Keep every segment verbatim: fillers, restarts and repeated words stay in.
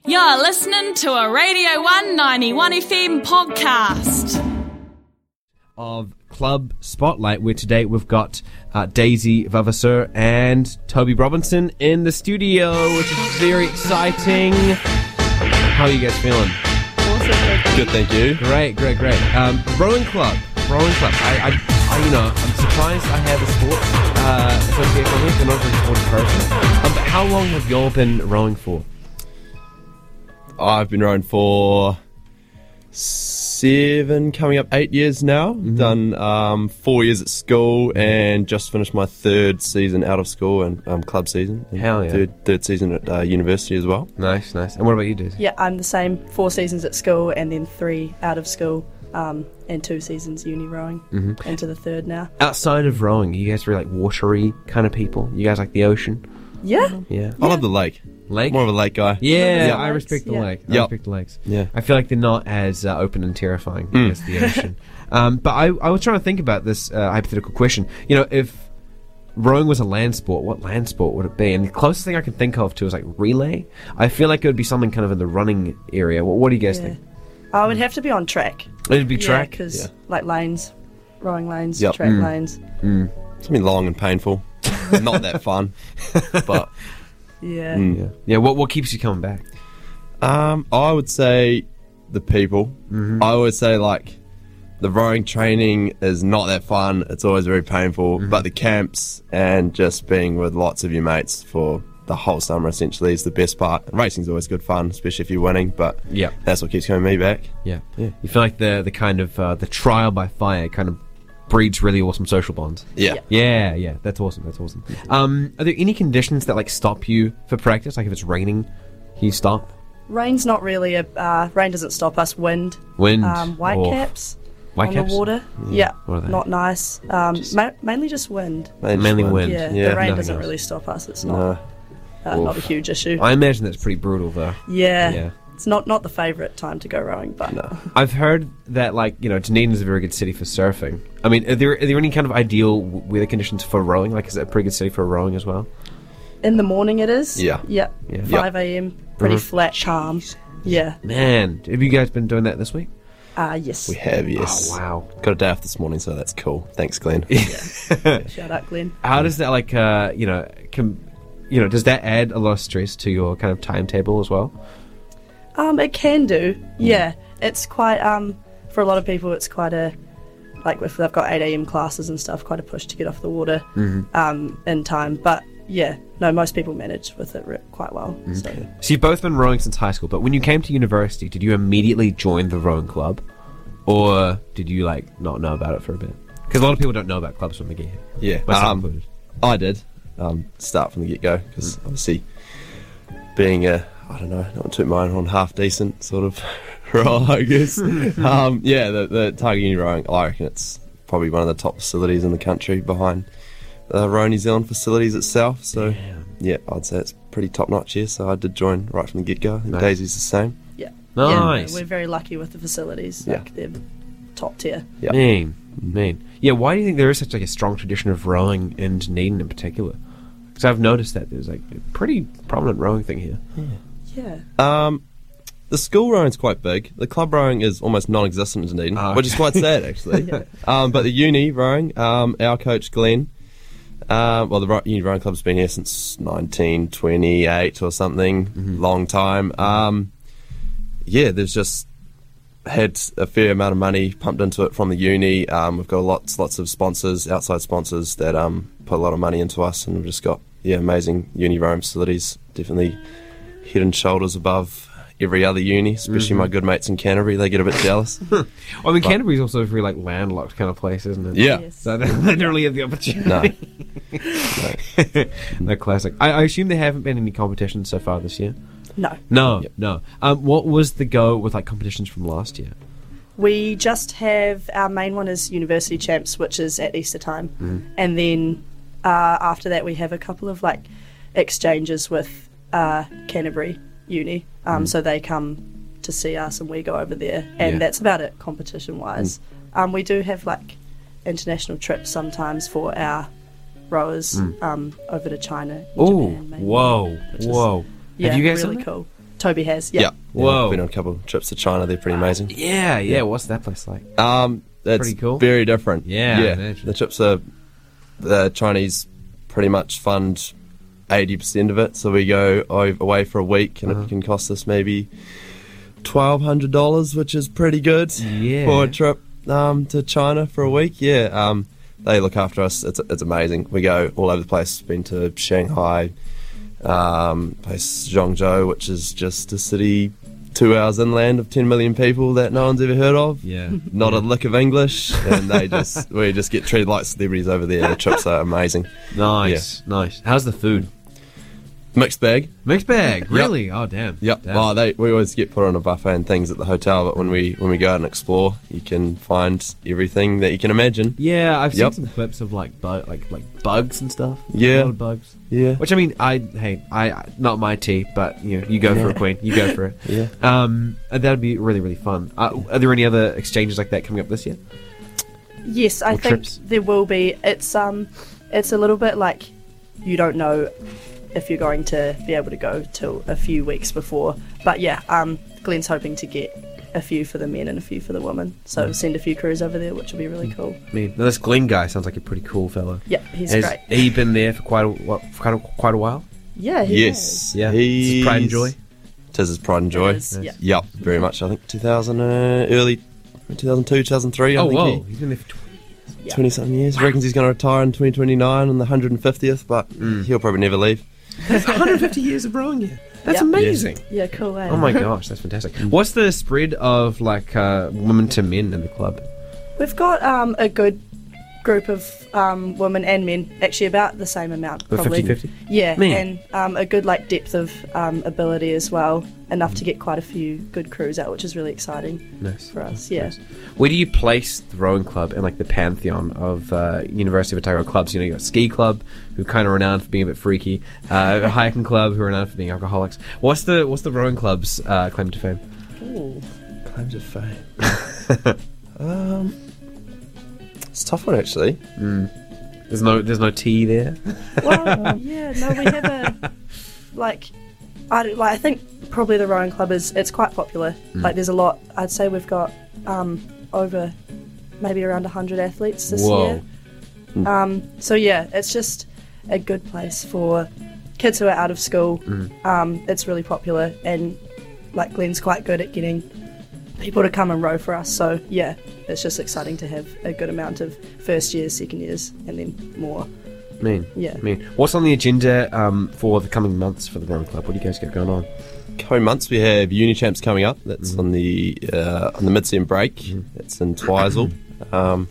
You're listening to a Radio one ninety-one F M podcast. Of Club Spotlight, where today we've got uh, Daisy Vavasseur and Toby Robinson in the studio, which is very exciting. How are you guys feeling? Awesome. Good, thank you. Great, great, great. Um, rowing club, rowing club. I, I, I, you know, I'm surprised I have a sports uh, association with. I'm not a very sporty person. Um, but how long have y'all been rowing for? I've been rowing for seven, coming up eight years now. Mm-hmm. Done um, four years at school and just finished my third season out of school and um, club season. And Hell yeah. Third, third season at uh, university as well. Nice, nice. And what about you, Daisy? Yeah, I'm the same. Four seasons at school and then three out of school um, and two seasons uni rowing mm-hmm. into the third now. Outside of rowing, you guys are like watery kind of people? You guys like the ocean? Yeah. Yeah. I love the lake. Lake? More of a lake guy. Yeah, yeah. I respect the yeah. lake. I yep. respect the lakes. Yeah. I feel like they're not as uh, open and terrifying Mm. as the ocean. um, but I, I was trying to think about this uh, hypothetical question. You know, if rowing was a land sport, what land sport would it be? And the closest thing I can think of to is like relay. I feel like it would be something kind of in the running area. What, what do you guys Yeah. think? I would have to be on track. It'd be track? because Yeah. like lanes, rowing lanes, Yep. track Mm. lanes. Mm. It's been long and painful. Not that fun. But Yeah. mm. Yeah. Yeah. What what keeps you coming back? um, I would say the people. Mm-hmm. I would say like the rowing training is not that fun. It's always very painful. Mm-hmm. But the camps and just being with lots of your mates for the whole summer essentially is the best part. Racing's always good fun, especially if you're winning. But Yeah. that's what keeps coming me back. Yeah. Yeah. You feel like the the kind of uh, the trial by fire kind of breeds really awesome social bonds. Yeah. Yeah. Yeah, yeah, that's awesome. That's awesome. Um, are there any conditions that like stop you for practice? Like if it's raining, can you stop? Rain's not really a uh, rain doesn't stop us. Wind, Wind, um, white or caps white on caps? the water. Yeah, What are they? not nice. Um, ma- mainly just wind. Mainly wind. Yeah, Yeah, the rain nothing doesn't else. really stop us. It's not No. uh, not a Oof. huge issue. I imagine that's pretty brutal, though. yeah. Yeah. It's not, not the favourite time to go rowing, but No. I've heard that, like, you know, Dunedin is a very good city for surfing. I mean, are there are there any kind of ideal w- weather conditions for rowing? Like, is it a pretty good city for rowing as well? in the morning it is. Yeah. Yeah. Yeah. five a.m. Pretty Mhm. flat, calm. Yeah. Man, have you guys been doing that this week? Uh, yes. We have, yes. Oh, wow. Got a day off this morning, so that's cool. Thanks, Glenn. Shout out, Glenn. How does that, like, uh, you know, com- you know, does that add a lot of stress to your kind of timetable as well? Um, it can do. Yeah. It's quite, um, for a lot of people, it's quite a, like if they've got eight a.m. classes and stuff, quite a push to get off the water Mm-hmm. um, in time. But yeah, no, most people manage with it re- quite well. So. So you've both been rowing since high school, but when you came to university, did you immediately join the rowing club? Or did you, like, not know about it for a bit? Because a lot of people don't know about clubs from the get-go. Yeah. Myself Um, included. I did um, start from the get-go, because obviously being a, I don't know, not to mine on half decent sort of rower, I guess. um, yeah, the, the Tiger Uni rowing, I reckon it's probably one of the top facilities in the country behind the Row New Zealand facilities itself. So, Damn. yeah, I'd say it's pretty top-notch here. So I did join right from the get-go. I think Nice. Daisy's the same. Yeah. Nice. Yeah, we're very lucky with the facilities. Yeah. Like, they're top tier. Yeah. Mean, mean. Yeah, why do you think there is such, like, a strong tradition of rowing in Dunedin in particular? Because I've noticed that there's, like, a pretty prominent rowing thing here. Yeah. Um, the school rowing's quite big. The club rowing is almost non-existent in Dunedin, Oh, which is quite sad actually. Yeah. um, but the uni rowing, um, our coach Glenn, uh, well, the ro- uni rowing club's been here since nineteen twenty-eight or something, Mm-hmm. long time. Um, yeah, there's just had a fair amount of money pumped into it from the uni. Um, we've got lots, lots of sponsors, outside sponsors that um, put a lot of money into us, and we've just got yeah, amazing uni rowing facilities. Definitely head and shoulders above every other uni, especially Mm-hmm. my good mates in Canterbury. They get a bit jealous. Well, I mean, Canterbury's also a very, like, landlocked kind of place, isn't it? Yeah. Yes. So they they don't really have the opportunity. No. no. No, classic. I, I assume there haven't been any competitions so far this year? No. No, Yep. no. Um, what was the go with, like, competitions from last year? We just have, our main one is University Champs, which is at Easter time. Mm-hmm. And then uh, after that, we have a couple of like exchanges with uh, Canterbury Uni. Um, So they come to see us and we go over there. And Yeah. that's about it, competition wise. Um, we do have like international trips sometimes for our rowers um, over to China. and Oh, Japan, mainly, whoa, which is- whoa. Yeah, have you guys really done that? cool. Toby has. Yeah. Yeah. Whoa. I've been on a couple of trips to China. They're pretty amazing. Yeah, yeah. What's that place like? Um, it's Pretty cool. Very different. Yeah, I yeah. imagine. The trips are the Chinese pretty much fund eighty percent of it, so we go o- away for a week, and Uh-huh. it can cost us maybe twelve hundred dollars, which is pretty good Yeah. for a trip um, to China for a week. Yeah, um, they look after us. It's it's amazing. We go all over the place. Been to Shanghai, um, place Zhengzhou, which is just a city two hours inland of ten million people that no one's ever heard of. Yeah. Not a lick of English, and they just we just get treated like celebrities over there. The trips are amazing. Nice, nice. How's the food? Mixed bag. Mixed bag, really? Oh, damn. Yep. Damn. Well, they we always get put on a buffet and things at the hotel, but when we when we go out and explore, you can find everything that you can imagine. Yeah, I've Yep. seen some clips of like bu- like like bugs and stuff. Yeah. a lot of bugs. Yeah. Which I mean, I hey, I I- not my tea, but you know, you go for it, Queen. You go for it. Yeah. Um, and that'd be really really fun. Uh, are there any other exchanges like that coming up this year? Yes, I Or think trips? there will be. It's um, it's a little bit like you don't know if you're going to be able to go till a few weeks before. But yeah, um, Glenn's hoping to get a few for the men and a few for the women. So send a few crews over there, which will be really cool. I mean, now this Glenn guy sounds like a pretty cool fellow. Yeah, he's Has great. he been there for quite a what, for quite a, quite a while? Yeah, he Yes. Yeah, He's, it's pride and joy. Tis his pride and is. joy. It is, yeah. Yep. Very much. I think two thousand uh, early two thousand two, two thousand three. I Oh think whoa, he- he's been there for twenty. Yeah. twenty something years. Reckons he's going to retire in twenty twenty-nine on the one hundred fiftieth, but Mm. he'll probably never leave. That's one hundred fifty years of rowing here. That's Yeah. amazing. Yeah, cool. Eh? Oh my gosh, that's fantastic. What's the spread of like uh, women to men in the club? We've got um, a good group of um, women and men, actually about the same amount. About Probably. fifty-fifty? Yeah, Man. and um, a good like depth of um, ability as well, enough to get quite a few good crews out, which is really exciting Nice. for us. Yeah. Nice. Where do you place the rowing club in like the pantheon of uh, University of Otago clubs? You know, you got ski club, who kind of renowned for being a bit freaky, uh, a hiking club, who are renowned for being alcoholics. What's the what's the rowing club's uh, claim to fame? Ooh. Claim to fame. um, it's a tough one actually. There's no there's no tea there. Well, yeah, no, we have a like, I don't- like I think probably the rowing club is it's quite popular. Like, there's a lot. I'd say we've got um, over maybe around a hundred athletes this Whoa. year. Um, so yeah, it's just a good place for kids who are out of school. Um, it's really popular, and like Glenn's quite good at getting people to come and row for us. So yeah, it's just exciting to have a good amount of first years, second years, and then more. Mean. Yeah. Mean. What's on the agenda um, for the coming months for the rowing club? What do you guys got going on? Coming months we have Uni Champs coming up. That's on the uh, on the mid-sem break. It's in Twizel. um,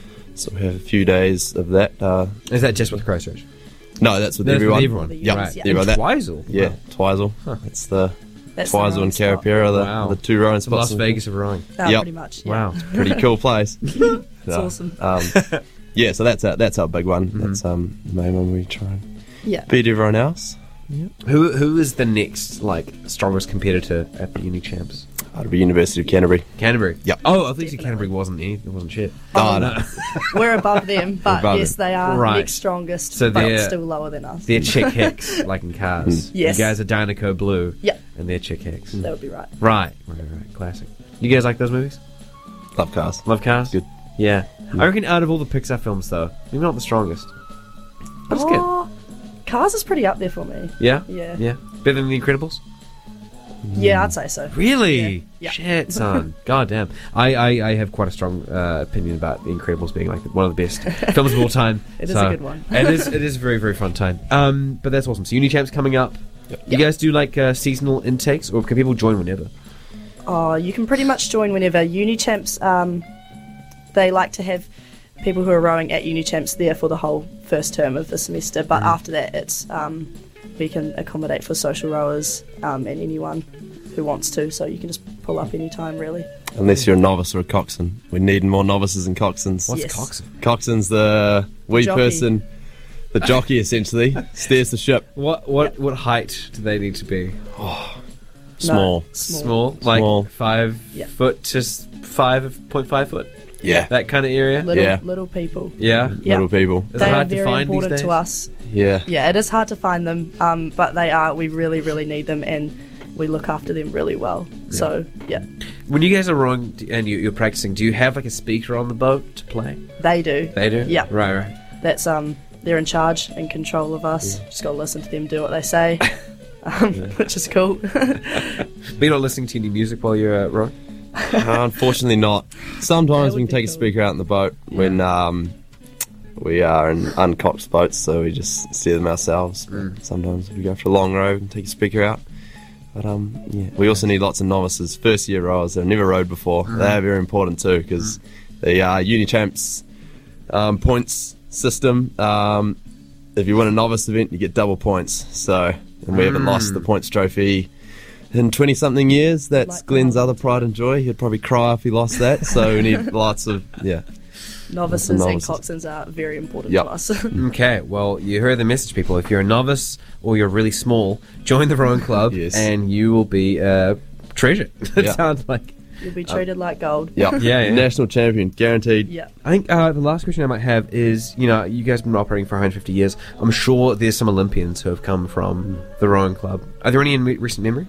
so we have a few days of that. Uh, Is that just with Christchurch? no, that's with That's with everyone. everyone. Yep, Right. Yeah. everyone. In That, Twizel? yeah, Wow. Twizel. Huh. It's the That's the Twizel rowing and spot. Carapera, the, Wow. the two rowing The spots. Las in- Vegas of rowing. Uh, Yep. Pretty much. Yeah. Wow. Pretty cool place. It's No, awesome. Um, yeah, so that's our, that's our big one. Mm-hmm. That's um, the main one we try and Yeah. beat everyone else. Who who is the next like strongest competitor at the Uni Champs? That'd be University of Canterbury. Canterbury. Yep. Oh, I think Canterbury wasn't any, it wasn't shit. Oh, no. We're above them, but above yes, them. they are Right. next strongest, So but they're- still lower than us. They're chick hicks, like in cars. Yes. You guys are Dinoco Blue. Yep. And they're chick hicks. That would be right. Right. Right, right. Classic. You guys like those movies? Love cars. Love cars? Good. Yeah. I reckon out of all the Pixar films, though, maybe not the strongest. But it's good. Oh, Cars is pretty up there for me. Yeah? Yeah. Yeah. Better than The Incredibles? Yeah, I'd say so. Really? Yeah. Shit, son. God damn. I, I, I have quite a strong uh, opinion about The Incredibles being like one of the best films of all time. It is So, a good one. it is it is a very, very fun time. Um, but that's awesome. So Uni Champs coming up. You guys do like uh, seasonal intakes, or can people join whenever? Oh, you can pretty much join whenever. Uni Champs, um, they like to have people who are rowing at Uni Champs there for the whole first term of the semester, but after that, it's um, we can accommodate for social rowers um, and anyone who wants to, so you can just pull up anytime, really. Unless you're a novice or a coxswain. We need more novices and coxswains. What's Yes. coxswain? Coxswain's the wee Jockey. person, the jockey essentially, steers the ship. What what what height do they need to be? Small. No, small. Small, like Small. five Yeah. foot to s- five point five foot. Yeah. That kind of area. Little, Yeah. little people. Yeah. Yeah. Little people. Is They it are hard to very find these important days? to us. Yeah. Yeah, it is hard to find them, um, but they are. We really, really need them, and we look after them really well. So yeah, When you guys are rowing and you, you're practicing, do you have like a speaker on the boat to play? they do. They do? Yeah. Right, right. That's um, they're in charge and control of us. Just got to listen to them do what they say, um, which is cool. But you're not listening to any music while you're uh, rowing? Uh, unfortunately not. Sometimes That we would can be take a cool. speaker out in the boat when um, we are in uncocked boats, so we just steer them ourselves. But sometimes if we go for a long row, we can take a speaker out. But um, yeah, we also need lots of novices, first year rowers that have never rowed before. They're very important too, because the uh, Uni Champs um, points system, um, if you win a novice event, you get double points. So, and we haven't lost the points trophy in twenty something years. That's Like Glenn's that. other pride and joy. He'd probably cry if he lost that. So we need lots of, yeah. Novices, and novices. coxswains are very important Yep. to us. Okay, well, you heard the message, people. If you're a novice or you're really small, join the rowing club Yes. and you will be uh, treasured. It Yeah. sounds like. You'll be treated like gold. Yep. Yeah, yeah. National champion, guaranteed. Yeah. I think uh, the last question I might have is, you know, you guys have been operating for one hundred fifty years. I'm sure there's some Olympians who have come from the rowing club. Are there any in re- recent memory?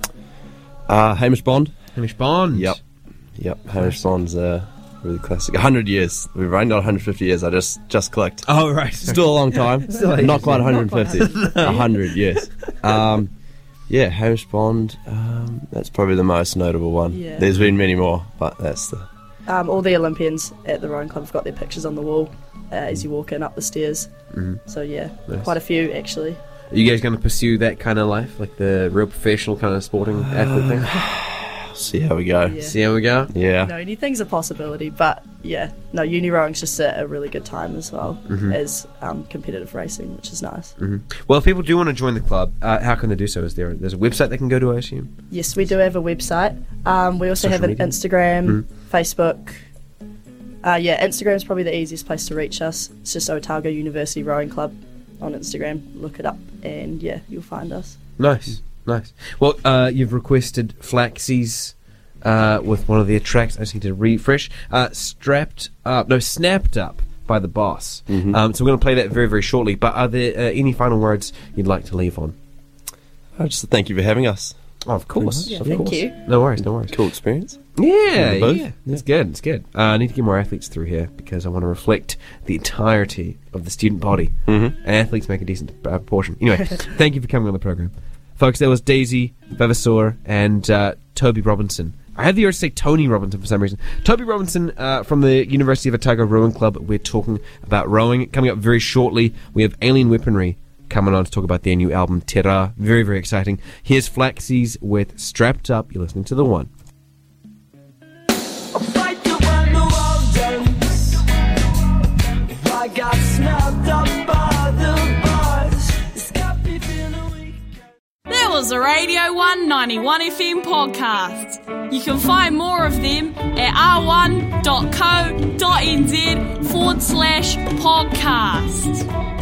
Uh, Hamish Bond. Hamish Bond. Yep. Yep. Hamish Bond's uh, really classic. one hundred years. We've only got one hundred fifty years. I just just clicked. Oh, right. Still a long time. Still ages, Not quite yeah. one hundred fifty. one hundred, yes. Um, yeah, Hamish Bond. Um, that's probably the most notable one. Yeah. There's been many more, but that's the. Um, all the Olympians at the rowing club have got their pictures on the wall uh, as you walk in up the stairs. So yeah, Nice. quite a few actually. Are you guys going to pursue that kind of life, like the real professional kind of sporting athlete thing? See how we go. Yeah. See how we go? Yeah. No, anything's a possibility, but yeah, no, uni rowing's just a, a really good time as well as um, competitive racing, which is nice. Well, if people do want to join the club, uh, how can they do so? Is there there's a website they can go to, I assume? Yes, we do have a website. Um, we also Social have an media? Instagram, Facebook. Uh, yeah, Instagram is probably the easiest place to reach us. It's just Otago University Rowing Club on Instagram. Look it up, and yeah, you'll find us. Nice, nice. Well, uh, you've requested Flaxies uh, with one of their tracks. I just need to refresh. Uh, strapped up, no, snapped up by the boss. Um, so we're going to play that very, very shortly. But are there uh, any final words you'd like to leave on? I just thank you for having us. Oh, of course. Yeah, of thank course. you. No worries, no worries. Cool experience. Yeah, In the booth? yeah. It's good, it's good. Uh, I need to get more athletes through here because I want to reflect the entirety of the student body. Mm-hmm. Athletes make a decent uh, proportion. Anyway, thank you for coming on the program. Folks, there was Daisy Vavasor and uh, Toby Robinson. I had the urge to say Tony Robinson for some reason. Toby Robinson uh, from the University of Otago Rowing Club. We're talking about rowing. Coming up very shortly, we have Alien Weaponry coming on to talk about their new album, Terra. Very, very exciting. Here's Flaxies with Strapped Up. You're listening to The One. Fight you when the world ends. I got snapped up by the bars. It's got me feeling weak. There was a Radio one ninety-one F M podcast. You can find more of them at r one dot co dot n z forward slash podcast.